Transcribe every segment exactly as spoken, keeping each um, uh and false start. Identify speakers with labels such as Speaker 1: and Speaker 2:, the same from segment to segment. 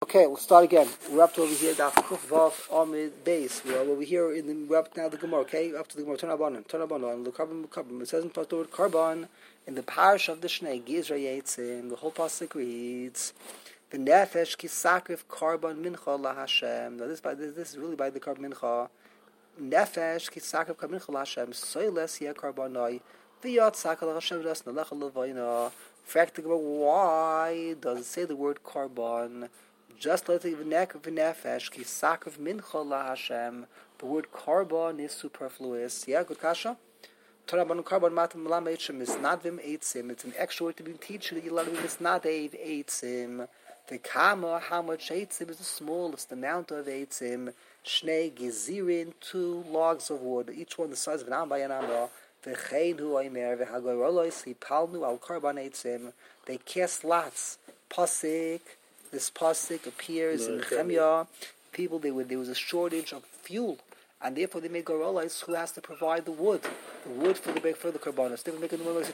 Speaker 1: Okay, we'll start again. We're up to over here, Daf Kuf Vav Amid Beis. We're over here in the, we're up now the Gemara, okay? Up to the Gemara, turn up on it, turn up on it, the carbon, carbon. It says in the word carbon, in the parish of the Shnei, Gizra Yetzim, the whole pasuk reads, the Nefesh Kisakrif Carbon Mincha La Hashem. Now this, by, this, this is really by the carbon Mincha. Nefesh Kisakrif Carbon Mincha La Hashem, Soiles Yeh Carbonoi, V'yat Sakal Hashem Ras Nalecha Levayna. Fact, why does it say the word carbon? Just like the v'nefesh ki sakrav mincha la Hashem, the word carbon is superfluous. Yeah, good kasha. Torah carbon matam malam eitzim is not vim eitzim. It's an extra word to be teaching that you let me is not a eitzim. The kama how much eitzim is the smallest amount of eitzim. Shnei gezirin, two logs of wood, each one the size of an am by an amra. V'chein hu aimer v'hagoyrolos hipalnu al carbon eitzim. They cast lots. Pasik. This pasuk appears no, in Nehemiah. People, they were, there was a shortage of fuel, and therefore they made Gorolais who has to provide the wood, the wood for the for the karbanos. They were making the Gorolais.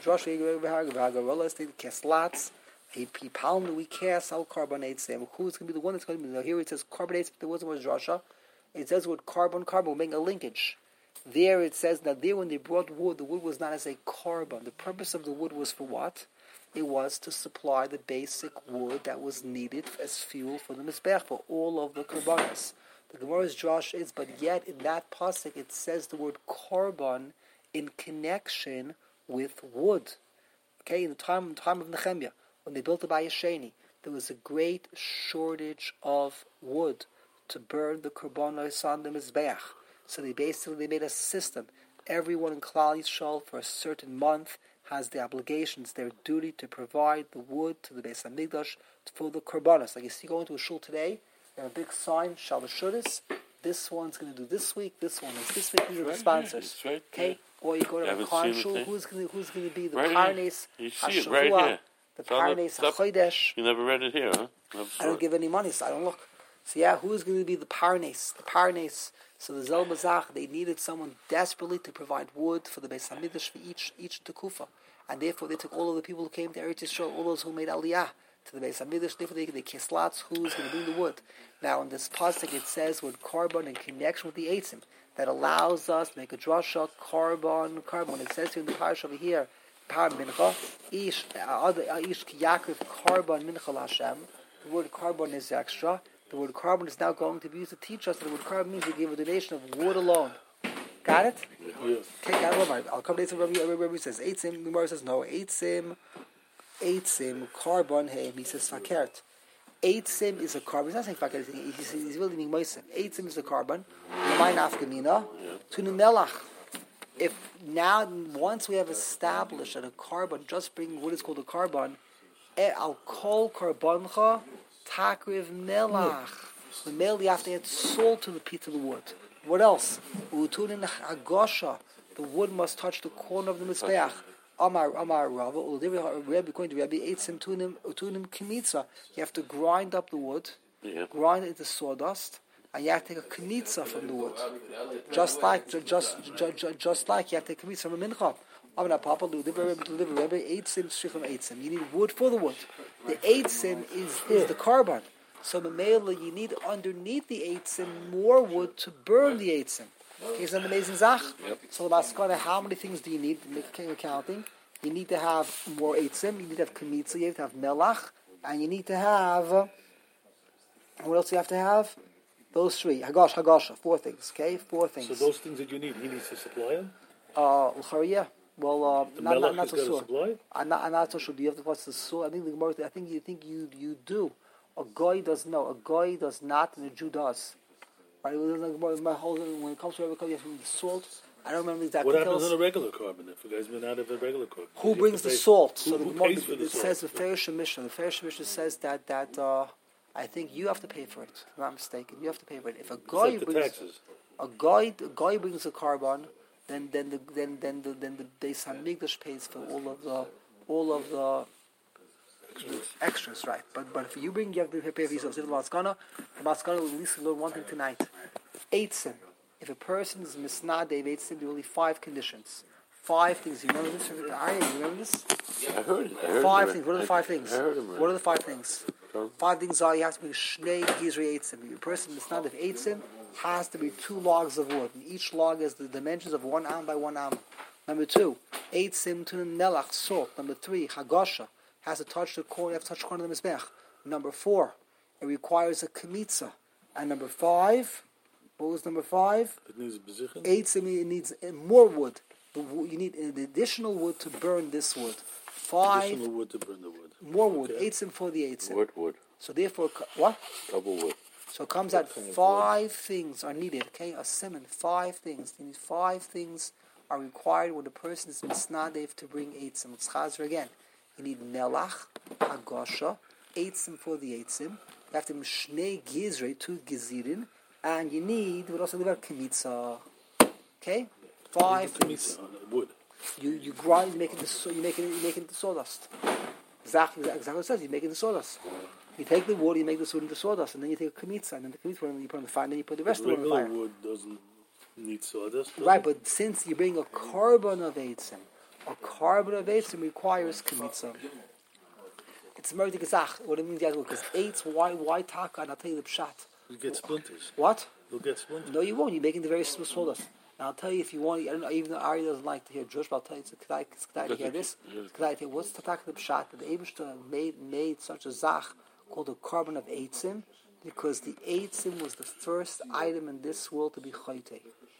Speaker 1: Gorolais, they cast lots. He palmed. We cast our carbonates. And who's going to be the one that's going to be? Here it says carbonates, but there wasn't much Rasha. It says the word carbon, carbon. We're making a linkage. There it says that there when they brought wood, the wood was not as a carbon. The purpose of the wood was for what? It was to supply the basic wood that was needed as fuel for the Mizbech, for all of the Karbanos. The Gemara's Josh is, but yet in that pasuk it says the word carbon in connection with wood. Okay, in the time, in the time of Nehemiah, when they built the Bayis Sheni, there was a great shortage of wood to burn the Karbanos on the Mizbech. So they basically they made a system. Everyone in Klal Yisrael for a certain month has the obligations, their duty to provide the wood to the Beis Hamikdash for the Karbanos. Like you see going to a shul today, they have a big sign, Shalom Shudas. This one's going to do this week, this one is this week. These are the sponsors.
Speaker 2: Right,
Speaker 1: okay?
Speaker 2: Yeah.
Speaker 1: Or you go to a Khan shul, who's going to, who's going to be the
Speaker 2: right
Speaker 1: Parnes
Speaker 2: HaShavua, right
Speaker 1: the Parnes HaChodesh.
Speaker 2: You never read it here, huh? Never
Speaker 1: I don't
Speaker 2: it.
Speaker 1: give any money, so I don't look. So yeah, who's going to be the Parnes? The Parnes. So the Zel Mazach, they needed someone desperately to provide wood for the Beis Hamikdash for each each Tekufa. And therefore they took all of the people who came to Eretz Yisrael, all those who made Aliyah to the Beis Hamikdash, therefore they, they kissed lots who's going to bring the wood. Now in this pasuk it says with carbon in connection with the Eitzim, that allows us to make a drasha, carbon, carbon. It says here in the parish over here, Par Mincha, Ish, Ish Yaakov, carbon Mincha Hashem. The word carbon is extra. The word carbon is now going to be used to teach us that the word carbon means we give a donation of wood alone. Got it?
Speaker 2: Yeah.
Speaker 1: Okay, got it. I'll come to Eitzim. Rabbi, Rabbi says Eitzim. The Gemara says no. Eitzim, Eitzim, carbon. Hey, he says fakert. Eitzim is a carbon. He's not saying fakert. He's, he's really meaning moisim. Eitzim is a carbon. L'mayin afkamina to melach. If now once we have established that a carbon just bringing what is called a carbon, al kol carboncha takriv melach. The mel you have to add salt to the pit of the wood. What else? Utunin agosha. The wood must touch the corner of the mizbeach. Amar Amar Rava. Rebbe going to Rebbe eitzim tunim utunim kimitza. You have to grind up the wood,
Speaker 2: Yeah.
Speaker 1: grind it into sawdust, and you have to take a kimitza from the wood. Just like just just just like you have to take a kimitza from a mincha. Amar Papa deliver Rebbe eitzim shifam eitzim. You need wood for the wood. The eitzim is is the carbon. So the mele, you need underneath the eitzim more wood to burn the eitzim. Okay, isn't that an amazing zach?
Speaker 2: Yep.
Speaker 1: So the Maskana, how many things do you need to make accounting? You need to have more eitzim, you need to have kamitza, you have to have melach, and you need to have, uh, what else do you have to have? Those three. Hagosh, Hagosha, four things, okay? Four things.
Speaker 3: So those things that you need, he needs to supply them?
Speaker 1: Uh, yeah. Well, uh,
Speaker 3: the
Speaker 1: not, not,
Speaker 3: melach
Speaker 1: not
Speaker 3: is
Speaker 1: so
Speaker 3: got to
Speaker 1: sure.
Speaker 3: supply?
Speaker 1: I'm not, I'm not so sure. Do you have to pass the soul? I think the Gemara, I think you think you you do. A guy does no. A guy does not, and a Jew does. Right? My whole when it comes to Rebbe, you have to the salt. I don't remember the exact
Speaker 3: What
Speaker 1: details.
Speaker 3: happens on a regular carbon if a guy's been out of a regular carbon?
Speaker 1: Who brings the salt?
Speaker 3: Who,
Speaker 1: so the
Speaker 3: who
Speaker 1: Gemara,
Speaker 3: pays for the
Speaker 1: it
Speaker 3: salt?
Speaker 1: says the Farish Mishnah. The Farish Mishnah says that that uh, I think you have to pay for it. If I'm not mistaken, you have to pay for it. If a guy
Speaker 3: Except the
Speaker 1: brings
Speaker 3: taxes.
Speaker 1: a guy, a guy brings a carbon, then then the then then the then the Beis Hamikdash pays for all of the all of the.
Speaker 3: Extras.
Speaker 1: Extras, right? But but if you bring, you have to pay for yourself. The maskana, the maskana will at least learn one thing tonight. Eitzim. If a person is misnadeh eitzim, there are only five conditions. Five things. You remember this? Arya, you remember this?
Speaker 2: I heard it. I heard
Speaker 1: Five
Speaker 2: it.
Speaker 1: things. What are the five things?
Speaker 2: I heard it.
Speaker 1: What are the five things? Five things are, you have to bring Shnei Gizrei Eitzim. Your person that's not of Eitzim has to be two logs of wood. And each log has the dimensions of one am by one am. Number two, Eitzim to Nelach, salt. Number three, Hagosha, has to touch the corner, you have to touch the corner of the Mizbech. Number four, it requires a Kemitza. And number five, what was number five?
Speaker 3: It needs a position.
Speaker 1: Eitzim, it needs more wood. The wo- You need an additional wood to burn this wood. Five,
Speaker 3: Additional wood to burn the wood.
Speaker 1: more wood.
Speaker 3: Okay.
Speaker 1: Eitzim for the Eitzim.
Speaker 2: Wood, wood,
Speaker 1: So therefore, co- what?
Speaker 2: double wood.
Speaker 1: So it comes out five things are needed, okay? A simon, five things. You need five things are required when the person is misnadev to bring eitzim. Let's chazer again. You need melach, hagosha, eitzim for the eitzim. You have to mishnei gizrei, two gizirin, and you need, what else about kemitza. Okay? Five things.
Speaker 3: On the wood.
Speaker 1: You you grind, you make it into, you make it, you make it into sawdust. Exactly, exactly what it says. You make it into sawdust. You take the wood, you make the wood into sawdust, and then you take a kemitza, and then the kemitza, you put on the fire, and then you put the rest of the wood on the
Speaker 3: Regular
Speaker 1: fire.
Speaker 3: wood doesn't need sawdust. does
Speaker 1: Right,
Speaker 3: it?
Speaker 1: but since you bring a carbon of eitzim, a carbon of eitzim requires kemitza. It's a murder gezach. What it means, because eitz, why, why taka? And I'll tell you the pshat.
Speaker 3: You get splinters.
Speaker 1: What?
Speaker 3: You'll get splinters.
Speaker 1: No, you won't. You're making the very small sawdust. And I'll tell you if you want. I don't know. Even though Ari doesn't like to hear Josh, but I'll tell you it's a kedai. It's kedai to hear this. It's kedai to hear what's the taka the pshat that the Eibishter made made such a zach called a carbon of eitzim, because the eitzim was the first item in this world to be chayte.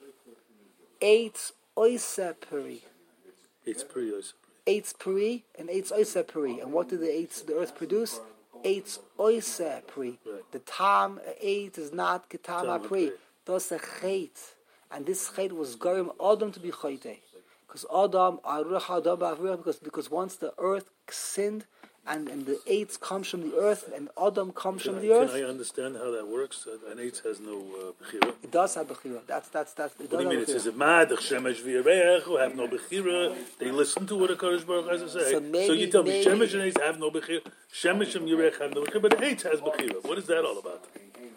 Speaker 1: Eitz oisa peri.
Speaker 3: It's pretty nice.
Speaker 1: Eitz peri and eitz oisa peri. And what did the eitz, the earth produce? Eitz oisa peri.
Speaker 3: Right.
Speaker 1: The tam eight is not ketam
Speaker 3: Tam
Speaker 1: peri.
Speaker 3: peri.
Speaker 1: That's a chait. And this chait was garim Adam to be chayte. Because Adam, Aruch Adam Avruch, because because once the earth sinned, and, and the eights comes from the earth, and Adam comes
Speaker 3: Can,
Speaker 1: from
Speaker 3: I,
Speaker 1: the
Speaker 3: can
Speaker 1: earth.
Speaker 3: I understand how that works? Uh, An eight has no uh, bechira.
Speaker 1: It does have bechira. That's that's that's. It
Speaker 3: What
Speaker 1: does
Speaker 3: do you mean?
Speaker 1: have
Speaker 3: It
Speaker 1: bechira.
Speaker 3: says, "Madach shemesh v'yareach," who have no bechira. They listen to what the Kodesh Baruch has to say.
Speaker 1: So maybe-
Speaker 3: you tell me,
Speaker 1: maybe-
Speaker 3: shemesh and eight have no bechira. Shemesh and yareach have no bechira, but the eight has bechira. What is that all about?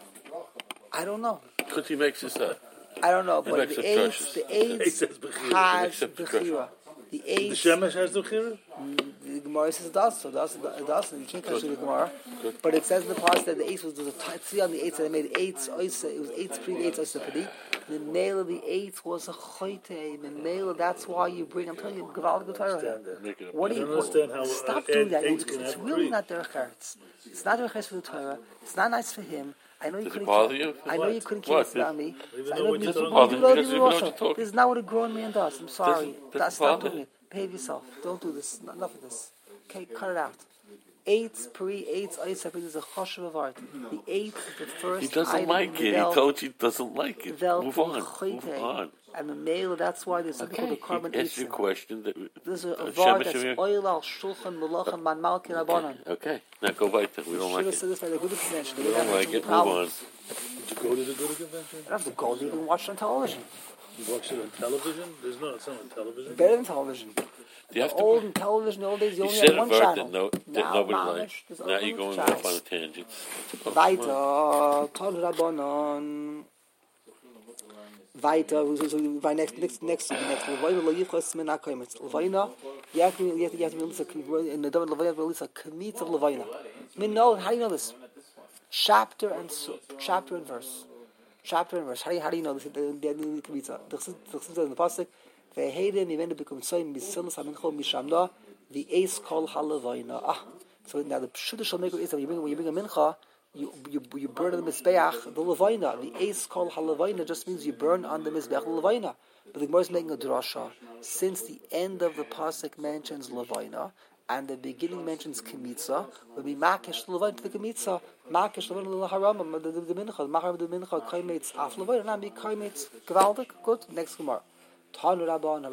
Speaker 1: I don't know.
Speaker 2: Because he makes us that.
Speaker 1: I don't know,
Speaker 2: It
Speaker 1: but
Speaker 2: makes
Speaker 1: the
Speaker 2: it
Speaker 1: eights,
Speaker 2: precious.
Speaker 1: the
Speaker 3: Eight
Speaker 1: eights
Speaker 3: says bechira.
Speaker 1: has
Speaker 2: Except the
Speaker 1: bechira. The
Speaker 3: The
Speaker 1: eights,
Speaker 3: shemesh has no bechira.
Speaker 1: the Gemara says it does, so it does, it does, and you can't catch the Gemara. But it says in the past that the eights was, there was a three on the eights, and they made eights, oisa, it was eights, pre eights, oisa, pedi. The nail of the eights was a choite, the nail, that's why you bring, I'm telling you, Gaval Torah.
Speaker 2: Make it a
Speaker 1: What do
Speaker 3: I
Speaker 1: you,
Speaker 3: don't understand how,
Speaker 1: stop
Speaker 3: uh,
Speaker 1: doing that.
Speaker 3: eight
Speaker 1: It's,
Speaker 3: can
Speaker 1: it's
Speaker 3: have
Speaker 1: really
Speaker 3: three.
Speaker 1: not derech eretz. It's not derech eretz for the Torah. It's not nice for him. I know you
Speaker 2: Does it
Speaker 1: couldn't
Speaker 2: bother
Speaker 1: keep,
Speaker 2: you?
Speaker 1: I know
Speaker 3: What?
Speaker 1: you couldn't
Speaker 2: What?
Speaker 1: keep it on me.
Speaker 3: Even
Speaker 1: I
Speaker 3: though
Speaker 1: know
Speaker 3: when
Speaker 1: you
Speaker 3: you
Speaker 1: couldn't
Speaker 3: don't-
Speaker 1: keep it
Speaker 2: Doesn't
Speaker 1: on
Speaker 2: bother you
Speaker 1: me.
Speaker 2: because you know what you're
Speaker 1: This
Speaker 2: talking.
Speaker 1: is not what a grown man does. I'm sorry.
Speaker 2: Doesn't- doesn't
Speaker 1: That's not
Speaker 2: bother
Speaker 1: doing
Speaker 2: you.
Speaker 1: it. Behave yourself. Don't do this. Enough of this. Okay, cut it out. Eight, pre, eight, eight, seven is a choshev of art. The eight is the first
Speaker 2: He doesn't
Speaker 1: item
Speaker 2: like
Speaker 1: in
Speaker 2: it.
Speaker 1: the
Speaker 2: He
Speaker 1: belt.
Speaker 2: told you he doesn't like it.
Speaker 1: Belt
Speaker 2: Move
Speaker 1: of
Speaker 2: on. Move
Speaker 1: choite.
Speaker 2: on.
Speaker 1: And the male, that's why there's something
Speaker 2: Okay.
Speaker 1: called a carbon
Speaker 2: He asked you a
Speaker 1: eitzim.
Speaker 2: question. That,
Speaker 1: There's a, a
Speaker 2: uh,
Speaker 1: var
Speaker 2: Shemesh
Speaker 1: that's
Speaker 2: Amir-
Speaker 1: oil al shulchan melochan man malkin abanon.
Speaker 2: Okay. Now go weiter. We don't
Speaker 1: Should
Speaker 2: like
Speaker 1: have
Speaker 2: it.
Speaker 1: said this by the good convention.
Speaker 2: We don't like it. Move on.
Speaker 3: Did you go to the Gouda convention?
Speaker 1: I don't have to go. You can watch it on television.
Speaker 3: You watched it on television? There's no, it's not on television.
Speaker 1: Better than television.
Speaker 2: Do you have to
Speaker 1: Old in television, the old days, you
Speaker 2: You
Speaker 1: only
Speaker 2: said
Speaker 1: had
Speaker 2: a
Speaker 1: one
Speaker 2: word
Speaker 1: channel.
Speaker 2: that, no, that
Speaker 1: Now,
Speaker 2: nobody
Speaker 1: mamish,
Speaker 2: likes.
Speaker 1: there's
Speaker 2: Now
Speaker 1: unlimited
Speaker 2: you're going
Speaker 1: channels.
Speaker 2: off on a tangent. Oh, come on.
Speaker 1: Weiter, Ton Rabbanon. Weiter, so, so, by next, next, next, next. Levaina lo yichos min hakomitz. Levaina, you have to, you have to, you have to release a, in the David Levaina, release a commit of Levaina. I mean, no, how do you know this? Chapter and so, chapter and verse. Chapter and verse. How do you, how do you know this? The the commit. The says in the pasuk, ve'heide mimenu b'kumtsoim misilus haminchol mishamna v'eis kol halevaina. Ah, so now the pshuta shall make is that when you bring when you bring a mincha. You, you you burn on the mizbeach the levaina. The ace called halevaina just means you burn on the mizbeach the levaina. But the Gemara is making a drasha. Since the end of the pasuk mentions levaina and the beginning mentions kemitza, will be makish levaina to the kemitza, makish levaina leharama the the mincha, machar the mincha kaimetz af levaina, not be kaimetz gewaldig. Good. Next Gemara. I want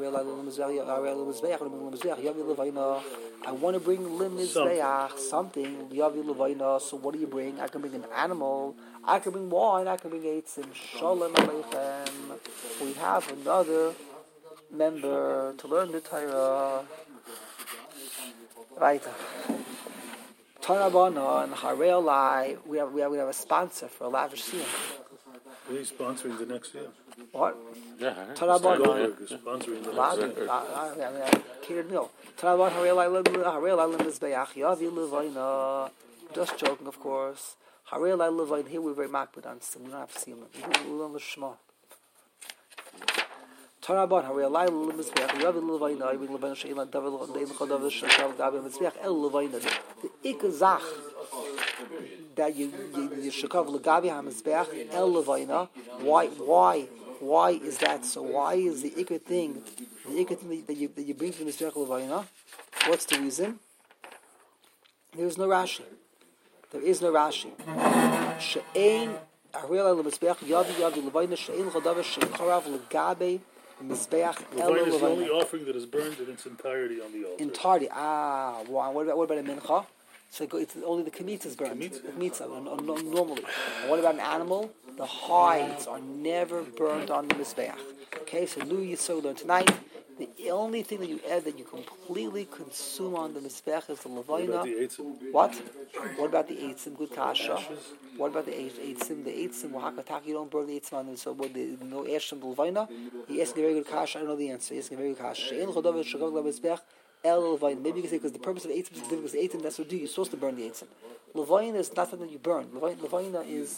Speaker 1: to bring lim mizbeach, something. So what do you bring? I can bring an animal. I can bring wine. I can bring eitzim. Shalom aleichem. We have another member to learn the Torah. Right. Tanabana and Harei Lai. We have we have we have a sponsor for a lavish siyum.
Speaker 3: Are you sponsoring the next year?
Speaker 1: What?
Speaker 2: Yeah, I heard.
Speaker 1: Tanabana.
Speaker 3: Goldberg is sponsoring the next
Speaker 1: Loud,
Speaker 3: year.
Speaker 1: I mean, catered meal. Tanabana Harei Lai Harei Lai Mizbeach Yavi Levaina. Just joking, of course. Harei Lai Levain, here we're very makbid on Sim. We don't have to see him. We learn the Shema. Tarabon, Harei Lai Lemizbeach, Yavi Levain, Yavi Levain, Sheila, David, Dein Chodav, Shakav, Gabi, Mizbeach, El Levain. The Ikazach that you, you, Shakav, Gabi, HaMizbeach, El Levain. Why, why, why is that? So why is the Ikar thing, the Ikar thing that you, that you bring to the Mizbeach Levain? What's the reason? There is no Rashi. There is no Rashi. She'ein Harei Lemizbeach Yavi Yavi Levaina She'ein Chodav Shekarav Legabe Mizbeach El
Speaker 3: Levaina is the only
Speaker 1: Levaina.
Speaker 3: offering that is burned in its entirety on the altar.
Speaker 1: Entirety. Ah, wow. What about what about a mincha? So it's only the kamitza is burned.
Speaker 3: Kamitza.
Speaker 1: The kamitza, normally. And what about an animal? The hides are never burned on the mizbeach. Okay, so Lu Yisrael learned tonight. The only thing that you add that you completely consume on the mizbeach is the levaina. What? What about the eitzim? Good kasha. What about the eitzim? The eitzim, wahakataki, you don't burn the eitzim on them. So what? The no ash from the levaina. He asked a very good kasha. I don't know the answer. He asked a very good kasha. She'en chodav shagav lemizbeach el levaina. Maybe you can say because the purpose of the eitzim is different. Because the eitzim that's what you do. You're supposed to burn the eitzim. Levaina is not something that you burn. Levaina, levaina is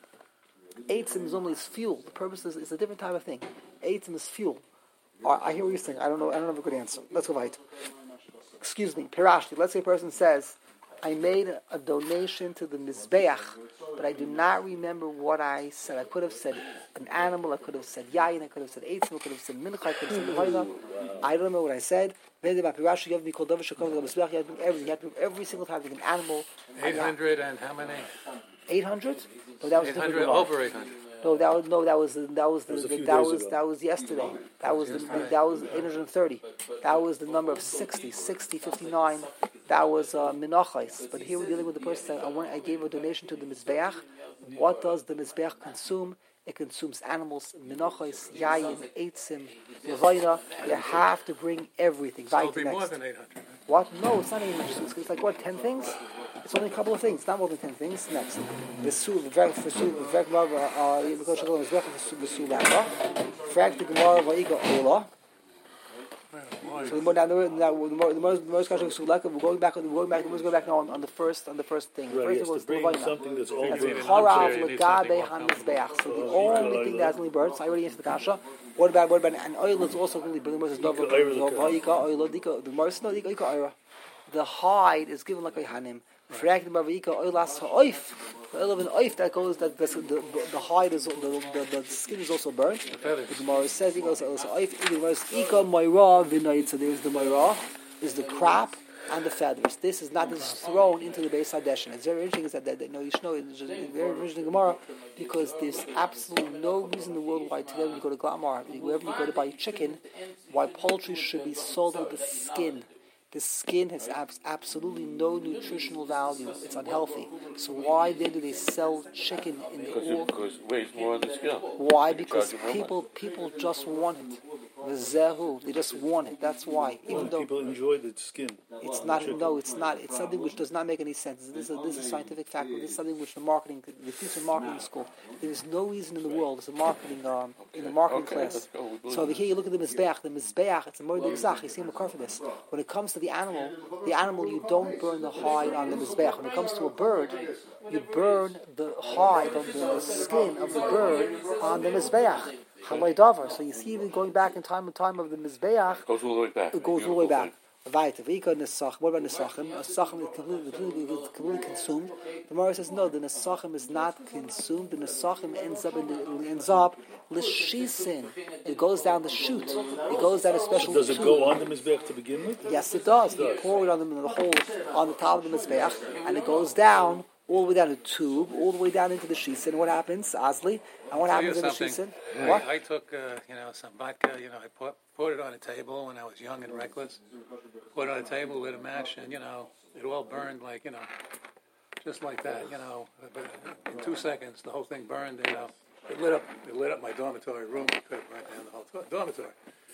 Speaker 1: eitzim is only is fuel. The purpose is, is a different type of thing. Eitzim is fuel. I hear what you're saying. I don't know. I don't have a good answer. Let's go right. Excuse me. Pirashti. Let's say a person says, "I made a, a donation to the mizbeach, but I do not remember what I said. I could have said an animal. I could have said yayin. I could have said eitzim. I could have said mincha. I could have said levaina. I don't remember what I said. Maybe about Pirashti, you have to be called davar shekam to the mizbeach. You have to do everything. You have to do every single time. Like an animal.
Speaker 4: Eight hundred and how many?
Speaker 1: Eight hundred. No, that was
Speaker 4: Eight hundred over eight hundred.
Speaker 1: No, that was no. That was that was the,
Speaker 3: That was a
Speaker 1: the,
Speaker 3: few
Speaker 1: that
Speaker 3: days
Speaker 1: was
Speaker 3: ago.
Speaker 1: that was yesterday. That was the, that was eight hundred thirty. That was the number of sixty, sixty, fifty-nine. That was uh, minachais. But here we're dealing with the person that I, went, I gave a donation to the mizbeach. What does the mizbeach consume? It consumes animals, minachais, yayin, eitzim, levaina. You have to bring everything.
Speaker 4: So
Speaker 1: Right
Speaker 4: it'll be
Speaker 1: next.
Speaker 4: more than eight hundred.
Speaker 1: What? No, it's not eight hundred. It's, it's like what? Ten things? It's only a couple of things. It's not more than ten things. Next, the sul, the vek, the sul, the vek, uh, you go to the vek, the sul, the sul, frag the gemara vayiga ola. So the more now, the more, the more, the more, the most kasha sulaka. We're going back. We're going back. We're going back now on, on the first, on the first thing. The
Speaker 3: Right,
Speaker 1: first
Speaker 3: yes, to
Speaker 1: thing was
Speaker 3: bring
Speaker 1: the
Speaker 3: something that's all
Speaker 1: That's
Speaker 3: burned.
Speaker 1: a
Speaker 4: an
Speaker 1: charav
Speaker 4: armchair, you need something
Speaker 1: legabe
Speaker 4: more
Speaker 1: hamizbeach. So the
Speaker 3: Oh,
Speaker 1: only
Speaker 3: okay.
Speaker 1: thing that's only burnt. So I already answered the kasha. What about what about an oil? Is also really burning. Versus
Speaker 3: Ika oira
Speaker 1: oil. The Morris no ika oira. The hide is given like a hanim. Frag the mavika oilas ha'oif. The oil of an oif that goes that the the, the hide is the, the the skin is also burnt.
Speaker 4: The feathers.
Speaker 1: The Gemara says it goes also oif. The Gemara says ika moira v'nait. So there's the moira, is the crop and the feathers. This is not this is thrown into the Beis Hadeshin. It's very interesting is that that no you should know it's just very interesting Gemara because there's absolutely no reason in the world why today when you go to Glamar, wherever you go to buy chicken, why poultry should be sold with the skin. The skin has abs- absolutely no nutritional value. It's unhealthy. So why then do they sell chicken in the
Speaker 2: Because
Speaker 1: oil?
Speaker 2: it because it weighs more on the scale.
Speaker 1: Why? Because
Speaker 2: Charge you more
Speaker 1: people people just want it. The zehu, they just want it. That's why. Even though
Speaker 3: People enjoy the skin.
Speaker 1: it's not, no, it's not. It's something which does not make any sense. This is a, this is a scientific fact. This is something which the marketing, the teacher in marketing school. There is no reason in the world. It's a marketing um, in the marketing
Speaker 2: Okay,
Speaker 1: class.
Speaker 2: let's go. We believe
Speaker 1: So over
Speaker 2: it.
Speaker 1: here you look at the mizbeach. The mizbeach, it's a more exact. You see him for this. When it comes to the animal, the animal you don't burn the hide on the mizbeach. When it comes to a bird, you burn the hide of the, the skin of the bird on the mizbeach. Halay davar. So you see, even going back in time and time of the mizbeach,
Speaker 2: Goes all the way back.
Speaker 1: it goes all the way back. Right. Vika nesach. What about nesachim? Nesachim is completely, completely, completely consumed. The Gemara says no. The nesachim is not consumed. The nesachim ends up in the, ends up l'shisin. It goes down the chute. It goes down a special.
Speaker 3: Does it
Speaker 1: tube.
Speaker 3: go on the mizbeach to begin with?
Speaker 1: Yes, it does. You pour it on them in the hole on the top of the mizbeach, and it goes down all the way down the tube, all the way down into the shisin. And what happens, Asli? And what
Speaker 4: Tell you
Speaker 1: happens in the
Speaker 4: something.
Speaker 1: shisin? What?
Speaker 4: I, I took, uh, you know, some vodka. You know, I put poured it on a table when I was young and reckless. Put it on a table with a match, and you know, it all burned like you know, just like that. You know, but in two seconds, the whole thing burned. You know, it lit up. It lit up my dormitory room. It could have burnt down the whole to- dormitory.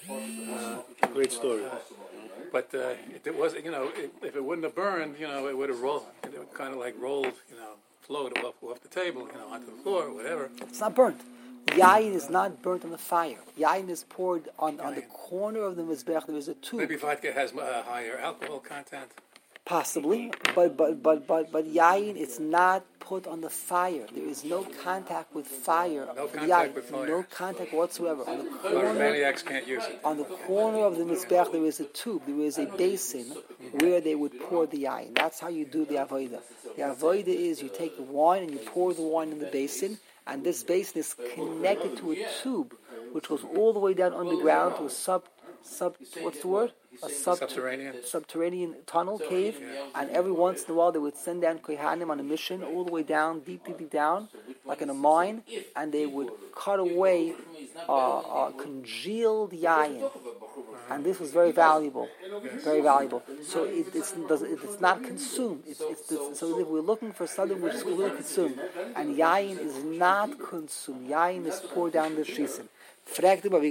Speaker 4: Uh,
Speaker 3: Great story.
Speaker 4: But uh, if it was, you know, it, if it wouldn't have burned, you know, it would have rolled. It would kind of like rolled, you know, floated off, off the table, you know, onto the floor or whatever.
Speaker 1: It's not burnt. Yain is not burnt on the fire. Yain is poured on, on the corner of the mizbeach. There is a tube.
Speaker 4: Maybe vodka has a higher alcohol content.
Speaker 1: Possibly, but but but but but yayin, it's not put on the fire. There is no contact with fire.
Speaker 4: No
Speaker 1: of
Speaker 4: contact
Speaker 1: yayin.
Speaker 4: with fire.
Speaker 1: No contact whatsoever. On the
Speaker 4: Or
Speaker 1: corner,
Speaker 4: maniacs can't use it.
Speaker 1: on the corner of the mizbeach, there is a tube. There is a basin where they would pour the yayin. That's how you do the avodah. The avodah is you take the wine and you pour the wine in the basin, and this basin is connected to a tube, which goes all the way down underground to a sub sub. What's the word? A sub-
Speaker 4: Subterranean.
Speaker 1: subterranean tunnel cave, and every once in a while they would send down kohanim on a mission all the way down, deep, deep, deep down, like in a mine, and they would cut away uh, uh, congealed yayin, and this was very valuable, very valuable. So it, it's, it's not consumed. It's, it's, it's, so if we're looking for something which is really consumed, and yayin is not consumed, yayin is poured down the shisin. What's that?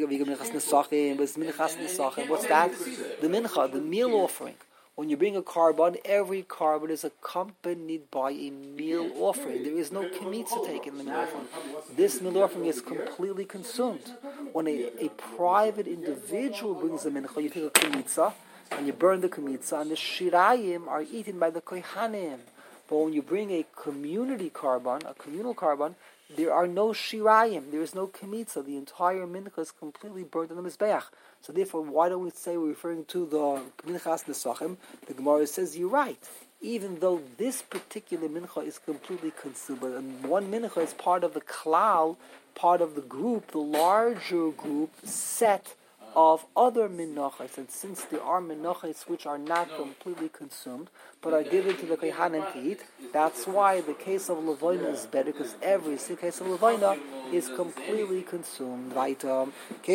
Speaker 1: The mincha, the meal offering. When you bring a carbon, every carbon is accompanied by a meal offering. There is no kemitza taken in the meal offering. This meal offering is completely consumed. When a, a private individual brings the mincha, you take a kemitza, and you burn the kemitza, and the shirayim are eaten by the kohanim. But when you bring a community carbon, a communal carbon, there are no shirayim, there is no kemitza. The entire mincha is completely burnt on the mizbeach. So therefore, why don't we say we're referring to the minchas nesachim? The Gemara says you're right. Even though this particular mincha is completely consumed, but one mincha is part of the klal, part of the group, the larger group set of other minachas, and since there are minachas which are not completely consumed but are given to the kohanim to eat, that's why the case of levaina is better, because every single case of levaina is completely consumed. Right? Um,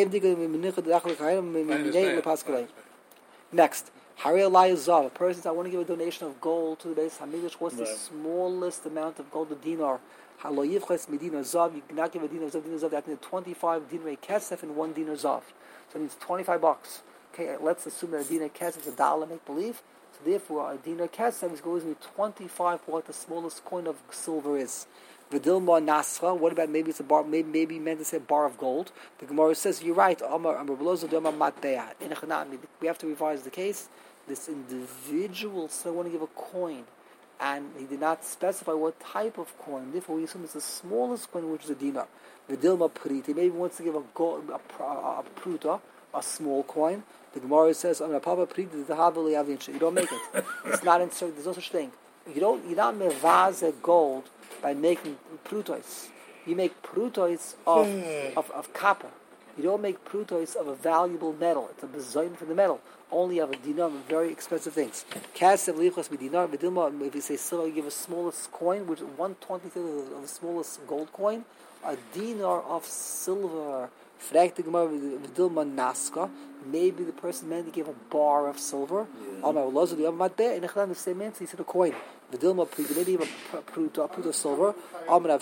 Speaker 1: Next, Harei Zav. A person says, I want to give a donation of gold to the base Hamikdash. What's the smallest amount of gold? A dinar. Halo yivches medina zav. You cannot give a dinar zav. Dinar zav. That means twenty-five dinar kesef and one dinar zav. So it means twenty-five bucks. Okay, let's assume that a dinar kesef is a dollar, make believe. So therefore, a dinar kesef is going to be twenty-five, what the smallest coin of silver is. V'dilma nasra. What about maybe it's a bar? Maybe maybe meant to say bar of gold. The Gemara says you're right. We have to revise the case. This individual said, I want to give a coin, and he did not specify what type of coin. Therefore, we assume it's the smallest coin, which is a dinar. V'dilma priti. Maybe he wants to give a gold, a, a, a pruta, a small coin. The Gemara says, "I'm a papa priti the haveli avincha." You don't make it. It's not inserted. There's no such thing. You don't. You don't mevazeh gold by making prutois. You make prutois of, of of copper. You don't make prutois of a valuable metal. It's a design for the metal. Only of a dinar, very expensive things. Kasev lichos dinar. If you say silver, you give a smallest coin, which is one twentieth of the smallest gold coin, a dinar of silver. Maybe the person meant to give a bar of silver. Yeah. The same answer, he said a coin. Maybe a pruta of silver. We're going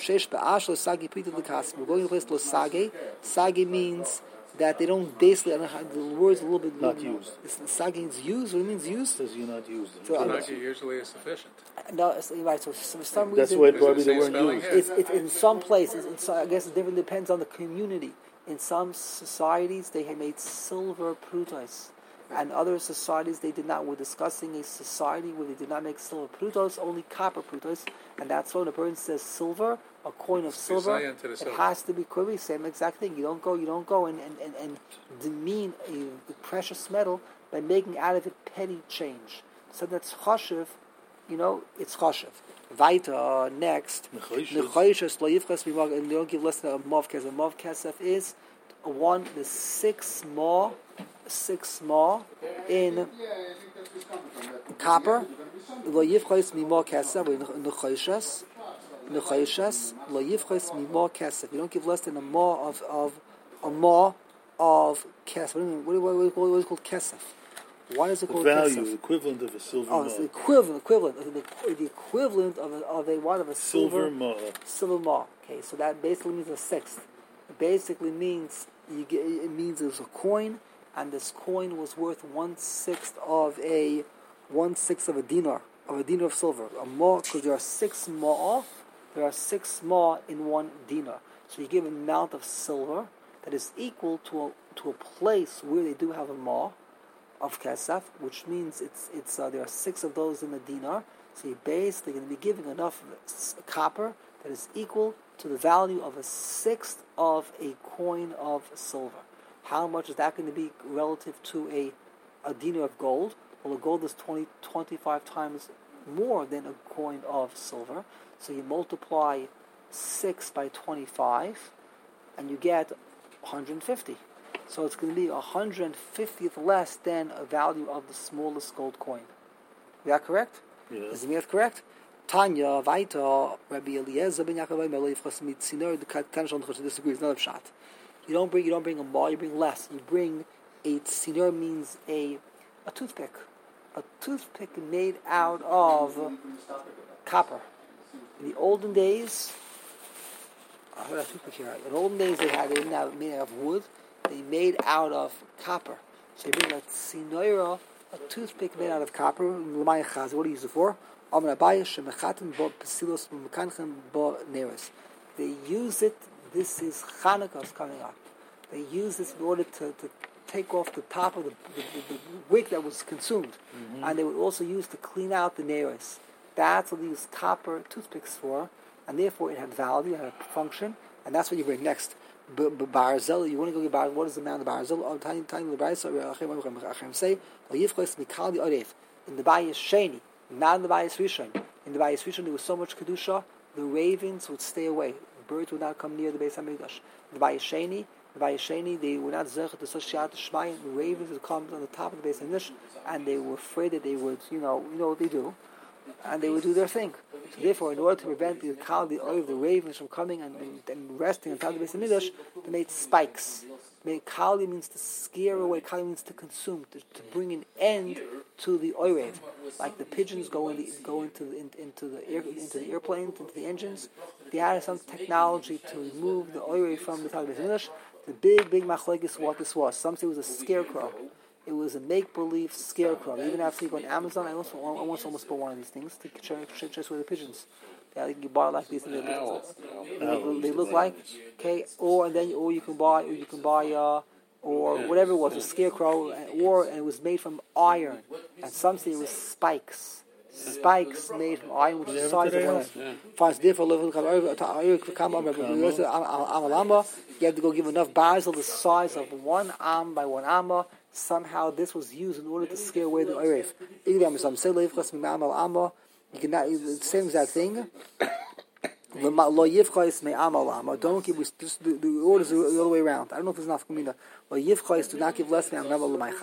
Speaker 1: to place Losage. Sage means that they don't basically, I don't know how, the word's a little bit...
Speaker 3: Not used.
Speaker 1: Sage means used? What it means used?
Speaker 3: It says you're not used.
Speaker 1: So,
Speaker 4: Sage usually is sufficient.
Speaker 1: No, it's, right, so for some reason...
Speaker 3: That's why probably they
Speaker 4: weren't
Speaker 3: weren't used.
Speaker 1: It's, it's in some places, it's, I guess it different depends on the community. In some societies, they had made silver prutos. And other societies, they did not. We're discussing a society where they did not make silver prutos, only copper prutos. And that's when a person says silver, a coin of silver, it silver. has to be quickly, same exact thing. You don't go, you don't go and, and, and, and demean a, a precious metal by making out of it petty change. So that's chashiv, you know, it's chashiv. Weiter, next, Nechoishes lo yivches mimag, and they don't give less than a mav kesef. A mav kesef is a one, the six ma, six ma in copper. Lo yivches mimag kesef, nechoishes, nechoishes lo yivches mimag kesef. You don't give less than a ma of of a ma of kesef. What do you what, what, what is called kesef? Why is it
Speaker 3: the
Speaker 1: called
Speaker 3: value,
Speaker 1: kesef?
Speaker 3: the equivalent of a silver
Speaker 1: Oh,
Speaker 3: ma.
Speaker 1: it's the equivalent, equivalent, the, the equivalent of a, of a what of a silver,
Speaker 3: Silver ma.
Speaker 1: silver ma. Okay, so that basically means a sixth. It basically means you get, it means it was a coin, and this coin was worth one sixth of a one sixth of a dinar, of a dinar of silver. A ma, because there are six ma, there are six ma in one dinar. So you give an amount of silver that is equal to a, to a place where they do have a ma. of kesef, which means it's it's uh, there are six of those in the dinar. So you're basically going to be giving enough copper that is equal to the value of a sixth of a coin of silver. How much is that going to be relative to a, a dinar of gold? Well, a gold is twenty, twenty-five times more than a coin of silver. So you multiply six by twenty-five, and you get one hundred fifty. So it's going to be one hundred fiftieth less than a value of the smallest gold coin. Is that correct?
Speaker 3: Yeah.
Speaker 1: Is the math correct? Tanya, Vaita, Rabbi Eliezer ben Yaakov Melech Chasmit Sinor. The Kanshon disagrees. Another shot. You don't bring. You don't bring a ball. You bring less. You bring a sinor means a a toothpick, a toothpick made out of copper. In the olden days, I heard a toothpick here. In the olden days, they had it made out of wood. They made out of copper. So you bring a sinora, a toothpick made out of copper. What do you use it for? They use it. This is Hanukkah's coming up. They use this in order to, to take off the top of the, the, the, the wick that was consumed. Mm-hmm. And they would also use to clean out the neres. That's what they use copper toothpicks for, and therefore it had value, it had a function, and that's what you bring next. Barzel, you want to go get barzel. What is the amount of barzel? Oh, tiny, tiny the barzel. Say, in the bayis sheni, not in the bayis rishon. In the bayis rishon, there was so much kedusha, the ravens would stay away. The birds would not come near the Beis Hamikdash. In the bayis sheni, the bayis sheni, they were not zechet to Soshiat Shmayim. The ravens would come on the top of the Beis Hamikdash, and they were afraid that they would, you know, you know what they do. And they would do their thing. So therefore, in order to prevent the kal, the oil of the ravens from coming and, and, and resting on top of the Beis Hamikdash, they made spikes. Made kali means to scare away. Kali means to consume, to, to bring an end to the oirev. Like the pigeons go in the, go into the, in, into the air, into the airplanes, into the engines. They had some technology to remove the oirev from the top of the Beis Hamikdash. The big, big machlekes what this was. Some say it was a scarecrow. It was a make-believe scarecrow. Even after you go on Amazon, I almost, I almost almost bought one of these things to chase away the pigeons. Yeah, you can buy like these. And they, look, they, they look like okay, or and then or you can buy, or you can buy, uh, or whatever it was, a scarecrow, or and it was made from iron, and some say it was spikes, spikes made from iron, which is the size of one. Finds different. You have to go give enough barzel the size of one am by one amma. Somehow this was used in order to scare away the oirev. You can not the same exact thing. Don't give just the, the orders the other way around. I don't know if it's enough kamina. Do not give less than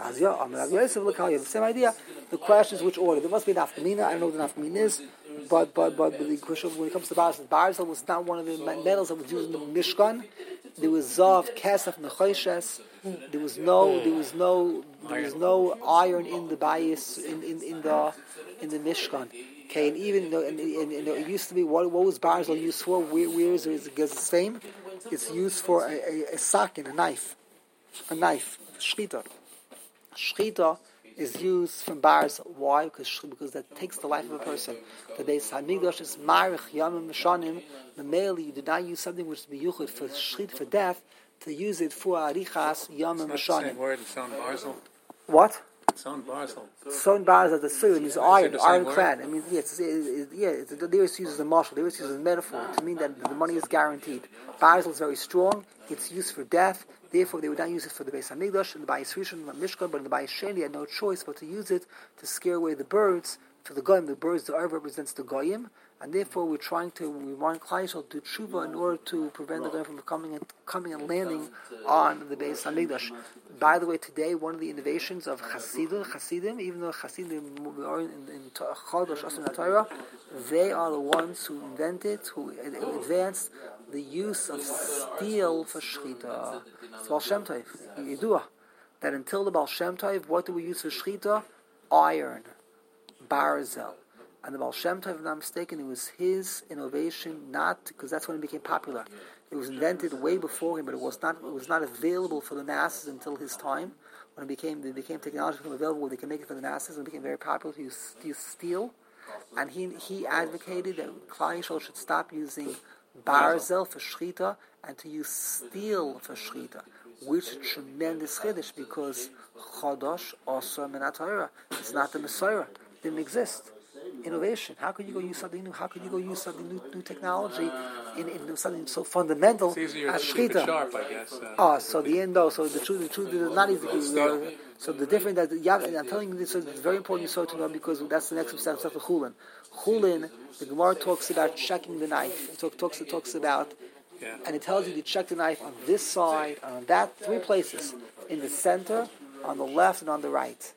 Speaker 1: the same idea. The question is which order. There must be enough kamina. I don't know what the nafkamina is, but but but the question when it comes to barzel, barzel was not one of the metals that was used in the Mishkan. There was zav, kesef, nechoshes. There was no, there was no, there was no iron in the bayis in, in, in the in the Mishkan. Okay, and even you know, and, and, and it used to be what, what was barzel used for? Where, where is it? It's the same. It's used for a, a, a sakin, a knife, a knife, shchita. Shchita is used from barzel. Why? Because because that takes the life of a person. The Beis Hamikdash is marich yamim mishanim. The male, you did not use something which is biyuchid for shchit for death. To use it for arichas yamim mishanim.
Speaker 4: Word it's on barzel.
Speaker 1: What?
Speaker 4: Son barzel.
Speaker 1: Son barzel, the suit is iron, ironclad. I mean, yes, it, it, yeah, it's, the Deus uses a marshal, the Deus uses a metaphor to mean that the money is guaranteed. Barzel is very strong, it's used for death, therefore they would not use it for the Beis Hamikdash, and the Bayis Rishon, the Mishkan, but in the Bayis Sheni they had no choice but to use it to scare away the birds. For the Goyim, the birds, the Arab represents the Goyim, and therefore we're trying to, we want Klal Yisrael to do tshuva in order to prevent the Goyim from coming and coming and landing on the Beis Hamikdash. By the way, today one of the innovations of Hasidim, Hasidim, even though Hasidim are in, in Chodesh Asur Torah, they are the ones who invented, who advanced the use of steel for shchita. It's Baal Shem Tov, Yidua, that until the Baal Shem Tov, what do we use for shchita? Iron. Barzel. And the Baal Shem Tov, if I'm not mistaken, it was his innovation, not because that's when it became popular. It was invented way before him, but it was not it was not available for the masses until his time. When it became it became technology became available, they can make it for the masses, and it became very popular to use, to use steel. And he he advocated that Klal Yisrael should stop using barzel for shchita and to use steel for shchita. which is tremendous chiddush because Chodosh also Minat It's not the Messiah. Didn't exist. Innovation. How could you go use something new? How could you go use something new, new technology in, in something so fundamental
Speaker 4: It's easier
Speaker 1: as
Speaker 4: to keep it
Speaker 1: shchita?
Speaker 4: sharp, I guess. Uh,
Speaker 1: Oh, so the end though. So the truth, the truth is not easy.
Speaker 4: Still.
Speaker 1: So the difference that yeah, I'm telling you this is very important. You saw to know because that's the next step of Chulin. Chulin, the Gemara talks about checking the knife. It talk, talks it talks about,
Speaker 4: yeah.
Speaker 1: and it tells you to check the knife on this side, on that, three places, in the center, on the left, and on the right.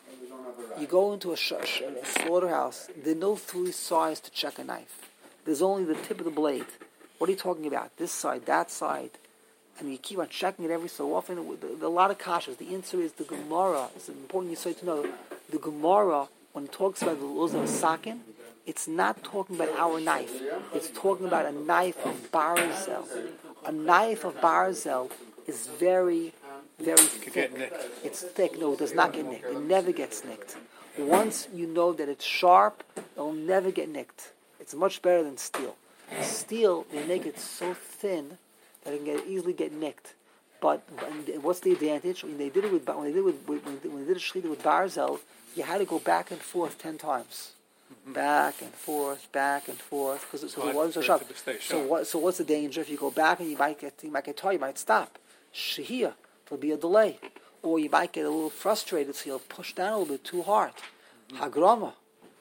Speaker 1: You go into a, sh- sh- a slaughterhouse, there are no three sides to check a knife. There's only the tip of the blade. What are you talking about? This side, that side. And you keep on checking it every so often. There are a lot of kashas. The answer is the Gemara. It's important you say to know. The Gemara, when it talks about the laws of sakin, it's not talking about our knife. It's talking about a knife of barzel. A knife of barzel is very, very thick.
Speaker 4: Get nicked.
Speaker 1: It's thick. No, it does not get nicked. It never gets nicked. Once you know that it's sharp, it'll never get nicked. It's much better than steel. Steel, they make it so thin that it can get, easily get nicked. But and what's the advantage? When they did it with when they did it with when they, when they did a shechita with barzel, you had to go back and forth ten times, mm-hmm. back and forth, back and forth, because it, it wasn't so sharp. So what? So what's the danger if you go back and you might get you might get tired, you might stop. Shehiyah, there'll be a delay, or you might get a little frustrated, so you'll push down a little bit too hard. Mm-hmm. Hagrama,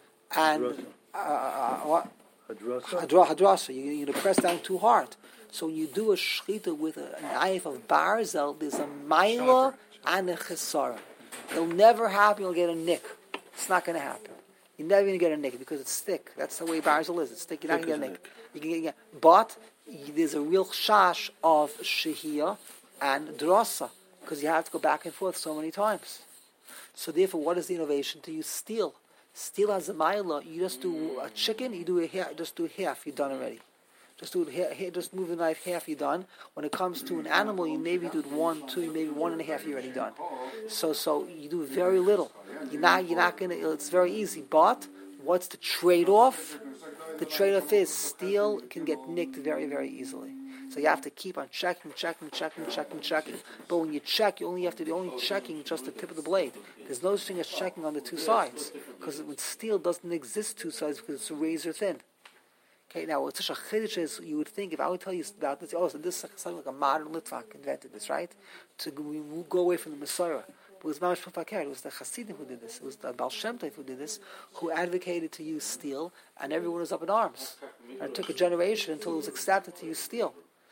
Speaker 1: and uh, uh, what?
Speaker 3: Hadrasa.
Speaker 1: Hadra, hadrasa. You, you're going to press down too hard. So when you do a shechita with a knife of barzel, there's a maila and a chesara. It'll never happen. You'll get a nick. It's not going to happen. You're never going to get a nick because it's thick. That's the way barzel is. It's thick. You're not going to get a nick. You can get, but there's a real shash of shehiyah and drasa because you have to go back and forth so many times. So therefore, what is the innovation? To use steel. Steel has a maila. You just do a chicken. You do a half. Just do half. You're done already. Just do it. Just move the knife half. You're done. When it comes to an animal, you maybe do it one, two, maybe one and a half. You're already done. So, so you do very little. You're not. You're not gonna. It's very easy. But what's the trade-off? The trade-off is steel can get nicked very, very easily. So you have to keep on checking, checking, checking, checking, checking. But when you check, you only have to be only checking just the tip of the blade. There's no such thing as checking on the two sides because with steel doesn't exist two sides because it's razor thin. Okay, now it's such a chiddush is you would think if I would tell you about this, oh, so this is something like a modern Litvak invented this, right? To go, go away from the Messiah. But it was Mamash Pufakar, it was the Hasidim who did this, it was the Baal Shem Tov who did this, who advocated to use steel, and everyone was up in arms. And it took a generation until it was accepted to use steel.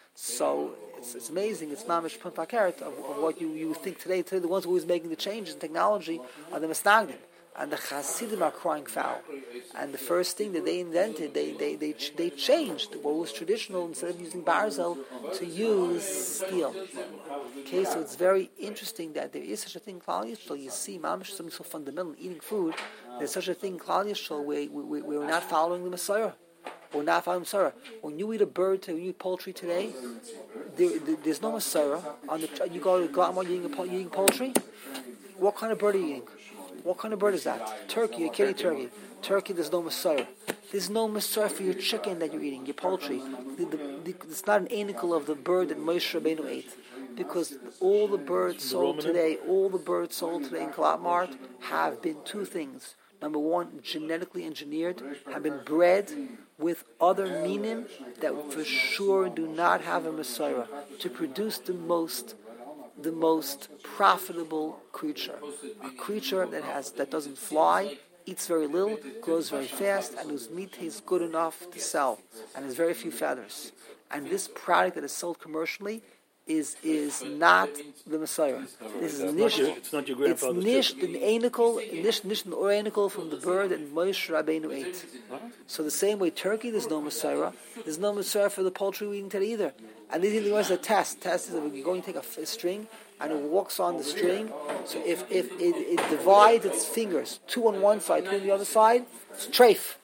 Speaker 1: So it's, it's amazing. It's mamish punfakeret of, of what you, you think today. Today, the ones who is making the changes in technology are the Misnagdim, and the Hasidim are crying foul. And the first thing that they invented, they they they they changed what was traditional. Instead of using barzel, to use steel. Okay, so it's very interesting that there is such a thing in Klal Yisrael. You see, mamish something so fundamental, eating food. There's such a thing in Klal Yisrael where we, we, we're not following the Messiah. Or not following Messiah. When you eat a bird, when you eat poultry today, there, there, there's no Messiah. On the you go to Glatmar, you're eating, you're eating poultry. What kind of bird are you eating? What kind of bird is that? Turkey. You can't eat turkey. Turkey. There's no Messiah. There's no Messiah for your chicken that you're eating, your poultry. The, the, the, it's not an anicle of the bird that Moshe Rabbeinu ate, because all the birds sold today, all the birds sold today in Glatmart have been two things. Number one, genetically engineered, have been bred with other minim that for sure do not have a Messiah to produce the most, the most profitable creature, a creature that has that doesn't fly, eats very little, grows very fast, and whose meat tastes good enough to sell, and has very few feathers. And this product that is sold commercially is is not the Messiah. This is nish.
Speaker 3: It's not your grandfather's
Speaker 1: It's nish, the anicle, nish, nish, the anicle from the bird that Moshe Rabbeinu ate. So the same way, turkey, there's no Messiah. There's no Messiah for the poultry we're eating today either. And these are the test. Test is that you're going to take a, a string and it walks on the string. So if, if it, it divides its fingers, two on one side, two on the other side, it's treif.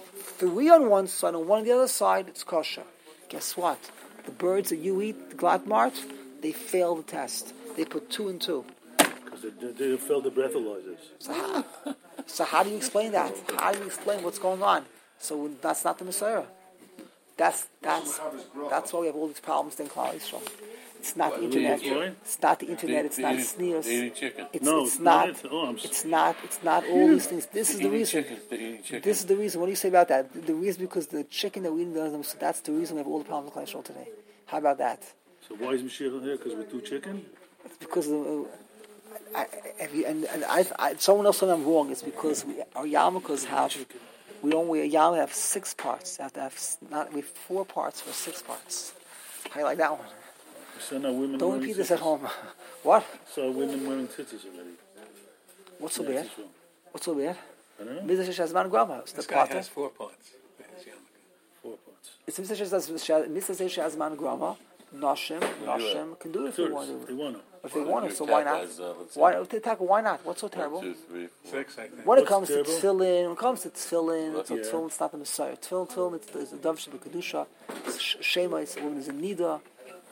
Speaker 1: Three on one side and one on the other side, it's kosher. Guess what? The birds that you eat, the Glatmart, they fail the test. They put two and two.
Speaker 3: Because they, they failed the breathalyzers.
Speaker 1: So how, so how do you explain that? How do you explain what's going on? So that's not the Messiah. That's that's that's why we have all these problems in Klal Yisrael. It's not the
Speaker 2: What,
Speaker 1: internet.
Speaker 3: eating wine?
Speaker 1: It's not the internet. It's
Speaker 2: They-
Speaker 1: not
Speaker 2: they-
Speaker 1: sneers.
Speaker 2: they eating chicken.
Speaker 1: It's,
Speaker 3: No,
Speaker 1: it's
Speaker 3: it's
Speaker 1: not.
Speaker 3: not it. Oh, I'm
Speaker 1: It's not. It's not all these things. This is the
Speaker 2: Eating
Speaker 1: reason.
Speaker 2: chicken. They're eating chicken.
Speaker 1: This is the reason. What do you say about that? The, the reason because the chicken that we eat doesn't. So that's the reason we have all the problems with cholesterol today. How about that?
Speaker 3: So why is Mashiach here? Because we're too chicken?
Speaker 1: It's because of, uh, I, I, and, and I, I, someone else said I'm wrong. It's because we, our yarmulkes have. We don't wear yarmulke have six parts. You have to have s- not we have four parts for six parts. How you like that one?
Speaker 3: So now women
Speaker 1: Don't
Speaker 3: wearing
Speaker 1: repeat this
Speaker 3: tzitzis.
Speaker 1: at home. What?
Speaker 3: So women wearing tzitzis already.
Speaker 1: What's so
Speaker 3: Yeah,
Speaker 1: bad?
Speaker 3: it's wrong.
Speaker 1: What's so bad?
Speaker 3: I don't know.
Speaker 1: Mister Shesh Hazman Grandma. It's the
Speaker 4: This guy
Speaker 1: potter.
Speaker 4: has four parts. His yarmulke.
Speaker 3: Four parts.
Speaker 1: It's Mister Shesh Hazman Grandma. Noshim, Noshim can do it if they want
Speaker 3: Tourists,
Speaker 1: to.
Speaker 3: they want to.
Speaker 1: If they want to,
Speaker 2: Your
Speaker 1: so why
Speaker 2: cat
Speaker 1: not?
Speaker 2: has, uh, let's see,
Speaker 1: Why, if they tackle, why not? What's so
Speaker 2: one,
Speaker 1: terrible?
Speaker 2: two, three, four.
Speaker 4: Six, I think.
Speaker 1: When it
Speaker 3: What's
Speaker 1: comes to
Speaker 3: terrible?
Speaker 1: tefillin, when it comes to tefillin, it's,
Speaker 3: Yeah.
Speaker 1: tefillin, it's not the Messiah. Tefillin, tefillin, it's, it's the Dov Sheba Kedusha. It's sh- Shema, it's a woman is in Nida.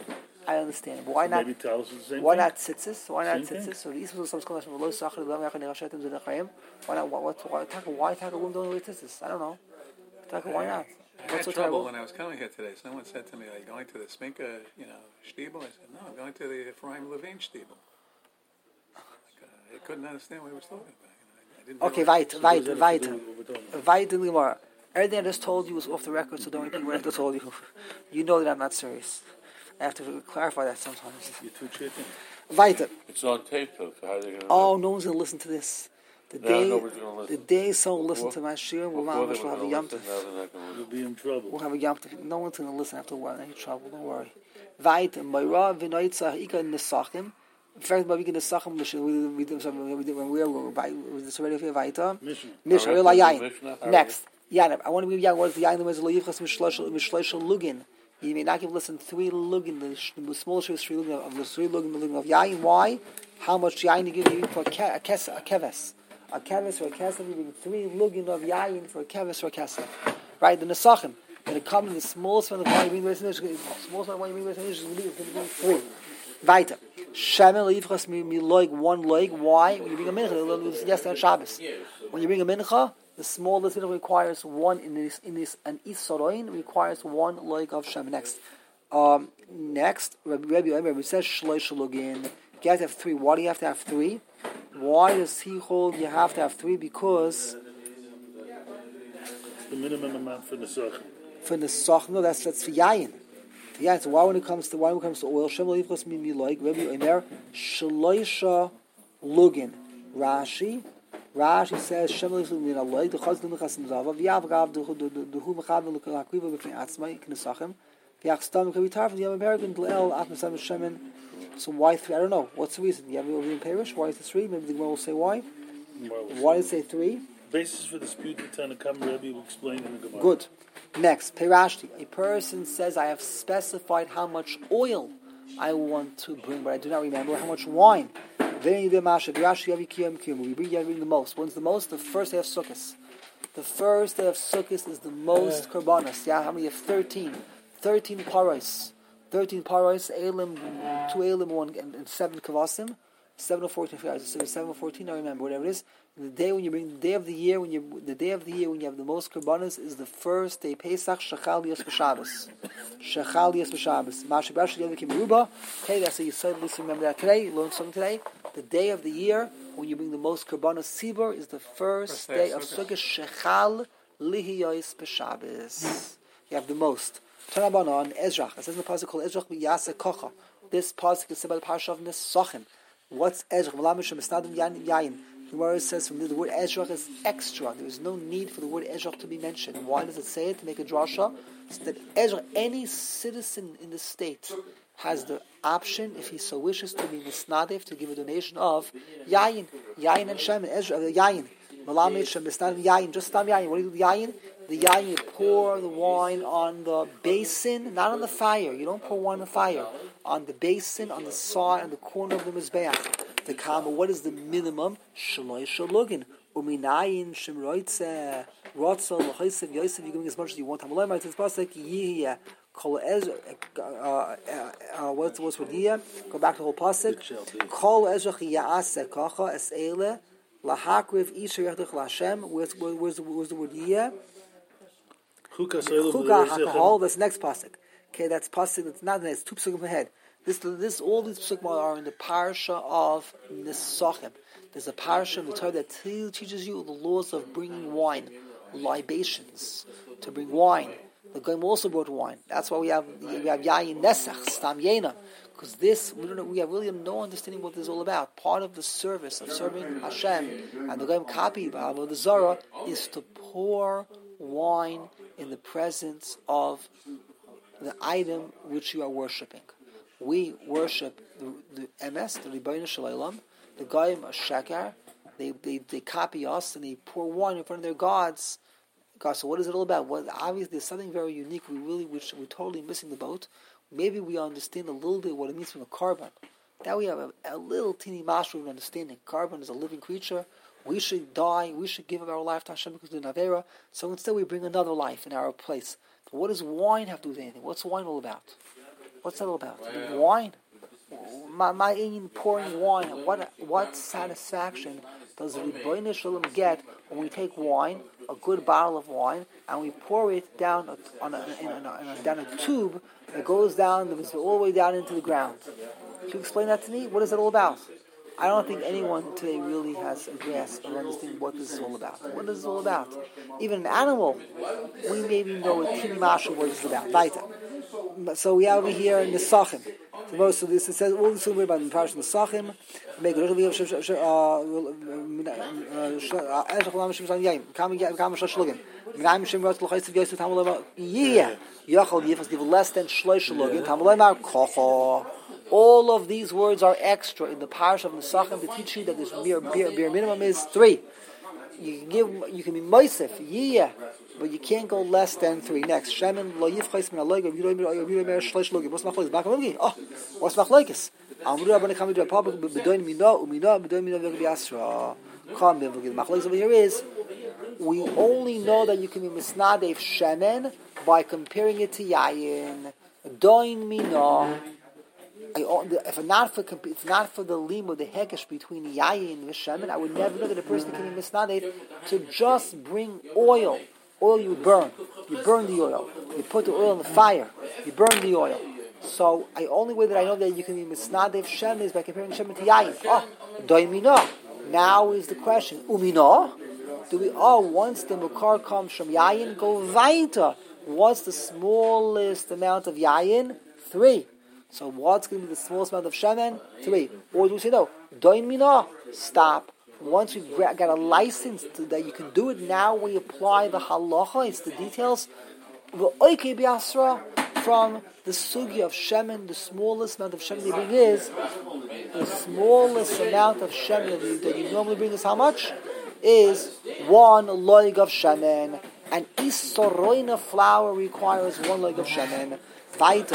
Speaker 1: I understand. But why not?
Speaker 3: Maybe Talis is the same
Speaker 1: Why
Speaker 3: thing?
Speaker 1: not tzitzis? Why not
Speaker 3: Same thing.
Speaker 1: tzitzis? So the East was some scholars from Lo Sachar, Lam Yachad Nerashetim Zedachayim. Why not? Why, what, why tackle? Why tackle women don't wear tzitzis? I don't know. Tackle, why not?
Speaker 4: I
Speaker 1: What's
Speaker 4: had
Speaker 1: so
Speaker 4: trouble
Speaker 1: terrible?
Speaker 4: when I was coming here today. Someone said to me, "Are you going to the Sminka, you know, Stiebel?" I said, "No, I'm going to the Ephraim Levine Stiebel." Like, uh, I couldn't understand what he was talking about. You know, I, I didn't
Speaker 1: Okay,
Speaker 4: realize-
Speaker 1: wait,
Speaker 3: What
Speaker 1: wait,
Speaker 3: does that have
Speaker 1: wait.
Speaker 3: to do with what we're talking about?
Speaker 1: Vait in Limara. Everything I just told you was off the record, so don't repeat what I just told you. You know that I'm not serious. I have to clarify that sometimes.
Speaker 3: You're too chicken.
Speaker 1: Vait.
Speaker 2: It's on tape, though. So how are they going to
Speaker 1: Oh, no one's going to listen to this. The
Speaker 2: No,
Speaker 1: day,
Speaker 2: nobody's gonna
Speaker 1: the
Speaker 2: listen.
Speaker 1: day someone will listen
Speaker 2: Before-
Speaker 1: to my shir, we'll,
Speaker 2: Before
Speaker 1: we'll
Speaker 2: they were
Speaker 1: have a
Speaker 2: going
Speaker 1: yom
Speaker 2: to listen,
Speaker 1: tov.
Speaker 2: now they're not going to
Speaker 3: You'll
Speaker 2: listen.
Speaker 3: be in trouble.
Speaker 1: We'll have a yom tov. No one's going to listen after a while. Any trouble? Don't worry. Vait. Moira v'noitzah ika nesachim. In fact, we can nesachim. We did we did when we were by with this already for Vaita.
Speaker 3: Mishnah.
Speaker 1: Mishnah.
Speaker 2: All
Speaker 1: We're
Speaker 2: right,
Speaker 1: like
Speaker 2: Mishnah.
Speaker 1: yayin.
Speaker 2: All
Speaker 1: Next. Yayin. I want to give yayin. What is the yayin? What is the yivchas mishlosh lugin? You may not give listen three lugin, the, sh- the small share three lugin of the three lugin, the lugin of yayin. Why? How much yayin you give you for a, ke- a, kes- a keves? A keves or a kesef, you bring three lugin of yayin for a keves or a kesef. Right? The nesachim. When it comes to the smallest one of wine, you bring the smallest one of wine, you bring the smallest one, you bring three. Weiter. Shemel yivchas mi mi loig one loig. Why? When you bring a mincha, yes, on Shabbos. When you bring a mincha, the smallest mincha requires one in this in this an isoroin requires one loig of shem. Next, um, next, Rabbi Rabbi Rabbi says shloish login. You have to have three. Why do you have to have three? Why does he hold you have to have three? Because
Speaker 3: The minimum amount for the Nesach.
Speaker 1: for the soch, no, that's that's for yayin. Yeah, so why when it comes to why when it comes to oil, Shemel yivchas mi mi loig. Rabbi Omer shloisha lugin. Rashi. Rashi says Shemel yivchas mi loig. The chaz l'mechasim zava. V'yav gav the the hu mechav l'kakriva b'fnei atzmai k'nesachim. V'yach stam k'vitar from the American l'el at nesam shemen. So why three? I don't know. What's the reason? You have over in Parish. Why is it three? Maybe the Gemara will say why. Why does it say three?
Speaker 3: Basis for dispute the Tanakam Rebbe will explain in the Gemara.
Speaker 1: Good. Next, Perashti. A person says, I have specified how much oil I want to bring, but I do not remember how much wine. Then you do Masha. Perashti yavi kiyam kiyam. We bring, you bring the most. When's the most? The first day of Sukkot. The first day of Sukkot is the most korbanos. Yeah, how many? You have thirteen. Thirteen paros. Thirteen paros. Elim, two elim, one and, and seven kavasim. Seven or fourteen. So seven or fourteen. I remember whatever it is. The day when you bring the day of the year when you the day of the year when you have the most korbanos is the first day Pesach Shechal Yos B'Shabbos. Shechal Yos B'Shabbos. Masha B'Asher Yom Kippur. Okay, that's how you suddenly remember that today. You learned something today. The day of the year when you bring the most korbanos Sibur is the first,
Speaker 4: First day
Speaker 1: day
Speaker 4: of
Speaker 1: of Sukkot. Shechal Lihiyos B'Shabbos. You have the most. Tanabana on Ezrach. It says in the pasuk called Ezrach B'Yaseh Kocha. This pasuk is about the parsha of Nesachim. What's Ezrach? V'lamishim Esnadim Yayin. The Gemara says from the, the word Ezrach is extra. There is no need for the word Ezrach to be mentioned. Why does it say it? To make a drasha? So that Ezrach, any citizen in the state, has the option, if he so wishes, to be misnadif, to give a donation of yayin, yayin and shem, Ezra, uh, yayin. Malamid shem, misnadif yayin, just tam yayin. What do you do with yayin? The yayin, you pour the wine on the basin, not on the fire. You don't pour wine on the fire. On the basin, on the side, on the corner of the mizbeach. The kama, what is the minimum? Shaloi shalugin. Uminayin shemroitze rotzel l'chaysev yosef. You're giving as much as you want. Hamalei might say it's like yihya kol ezra. What's what's with yihya? Go back to the whole pasuk. Kol ezra yaaseh kacha es ele lahakriv isha yachduch l'Hashem. Where's where's where's the word yihya?
Speaker 3: Chukas
Speaker 1: Chuka hakahol. That's the next pasuk. Okay, that's pasuk. That's not nice. Two psukim ahead. This, this, all these psukim are in the parsha of Nisachim. There's a parsha in the Torah that teaches you the laws of bringing wine, libations, to bring wine. The Goyim also brought wine. That's why we have we have Yayin Nesach, Stam Yena, because this we don't know, we have really no understanding what this is all about. Part of the service of serving Hashem and the Goyim copy of the Zara is to pour wine in the presence of the item which you are worshiping. We worship the, the M S, the Rebbeinu Shalom, the Goyim Shekar. They, they they copy us and they pour wine in front of their gods. God, so what is it all about? Well, obviously, there's something very unique. We really, which we're totally missing the boat. Maybe we understand a little bit what it means from a carbon. Now we have a, a little teeny mashroom of understanding. Carbon is a living creature. We should die. We should give up our life to Hashem because we're Navera. So instead, we bring another life in our place. But what does wine have to do with anything? What's wine all about? What's that all about? Wine? My, my in pouring wine. What what satisfaction does the Rebbeinu Shalom get when we take wine, a good bottle of wine, and we pour it down a, on a, in a, in a, down a tube that goes down all the way down into the ground? Can you explain that to me? What is it all about? I don't think anyone today really has a grasp of understanding what this is all about. What is this all about? Even an animal, we maybe know a teeny mashu what this is about. Weiter. So we have over here in the Sachim. So most of this, it says all this is about the parish of the Sachim. Make a little bit of less than shloish. All of these words are extra in the parish of Nesachim to teach you that this mere bare, bare minimum is three. You can give, you can be moisef, yeah, but you can't go less than three. Next, shemen lo yifchais min aloy, you don't you don't shloish logim. What's machlokes? Back on Oh, what's machlokes? Amru Rabbanan Kamid Rabba b'doin mino umino b'doin mino v'gbi asra. Come, the machlokes over here is we only know that you can be misnadev shemen by comparing it to yayin. Doin mino. I, if not for if not for the lim or the hekesh between yayin and shemen, I would never know that a person can be misnadev to just bring oil. Oil you burn. You burn the oil. You put the oil in the fire. You burn the oil. So, the only way that I know that you can be misnadev shemen is by comparing shemen to yayin. Oh, doimino. Now is the question. Umino? Do we? Oh, once the mukar comes from yayin, go weiter. What's the smallest amount of yayin? Three. So what's going to be the smallest amount of shemen? Three. Or do we say no? Doin mina. Stop. Once you got a license to, that you can do it, now we apply the halacha. It's the details. The oike biasra from the sugi of shemen. The smallest amount of shemen they bring is the smallest amount of shemen that you, that you normally bring is how much? Is one loig of shemen. And isoroina flour requires one loig of shemen. Weiter,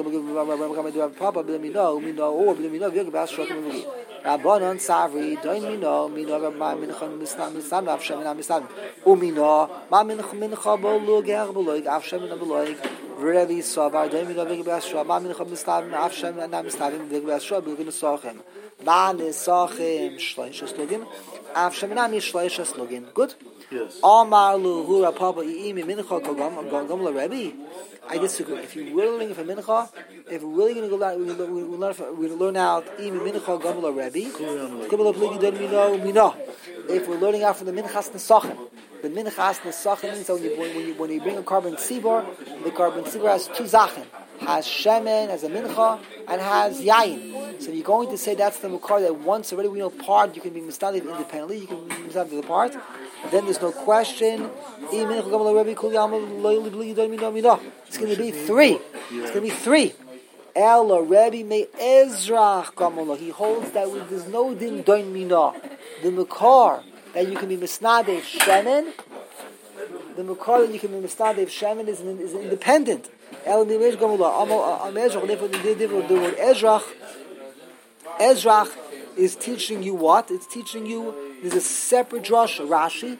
Speaker 1: Papa, we know, we know, or we know, we know, Rabbanon Savri, don't we know, we know, my minchon misnam misnam af shemen misnam, umino, my minchon mincha bolug erbolug af shemen bolug, really savar, don't we know, we know, my minchon misnam af shemen misnam, we know, we know, sochem, man sochem shloishes lugim, af shemen mi shloishes lugim. Good.
Speaker 3: Yes.
Speaker 1: Amar lu hura Papa iimi mincha kogam gam la Rebbe. I disagree. If you're willing for mincha, if we're really going to go down, we learn, we learn out imi mincha gamla Rebbe. If we're learning out from the minchas nesachim, the minchas nesachim means that when you, when you when you bring a carbon tzibor, the carbon tzibor has two zachin, has shemen, has a mincha, and has yayin. So you're going to say that's the mukar that once already we know part, you can be mistadif independently, you can be mistadif the part. Then there's no question. It's going to be three. It's going to be three. El Rebbe me Ezrach Gamola. He holds that there's no din doin mina. The mukar that you can be misnadev shemen. The mukar that you can be misnadev shemen is, is independent. El Nimesh Gamola. Am Ezrach. Therefore, the word Ezrach. Ezrach is teaching you what? It's teaching you. There's a separate drush, Rashi.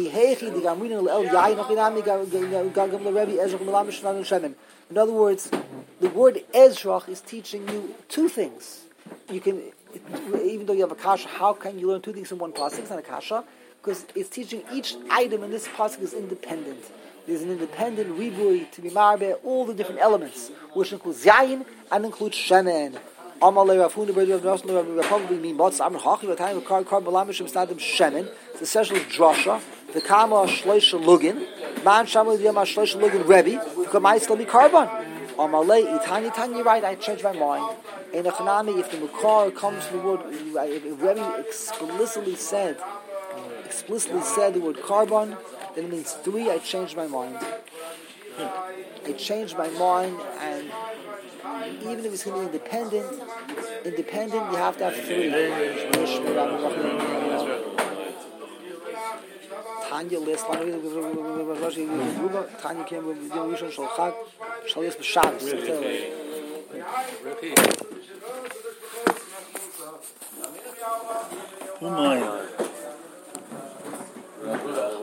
Speaker 1: In other words, the word Ezrach is teaching you two things. You can, even though you have a kasha, how can you learn two things in one pasuk? It's not a kasha, because it's teaching each item in this pasuk is independent. there's an independent ribui to be marbe all the different elements, which includes yayin and includes shemen. Amalei Rav Huna Bar Rav Nosson Rav probably mean what's Amr Hachi the time of car car balamishim stadim shemen. It's essentially drasha. The kama shloisha lugin man shamal yama shloisha lugin rebbe kamais lami carbon. Amalei itani tani right. I changed my mind. In a chanami, if the makar comes from the word, if Rebbe explicitly said, explicitly said the word carbon, then it means three. I changed my mind. I changed my mind, and even if it's going to be independent, independent, you have to have three. Tanya list, Tanya came with the Rishon Shalchak, Shalis B'Shabbos.
Speaker 3: Oh my.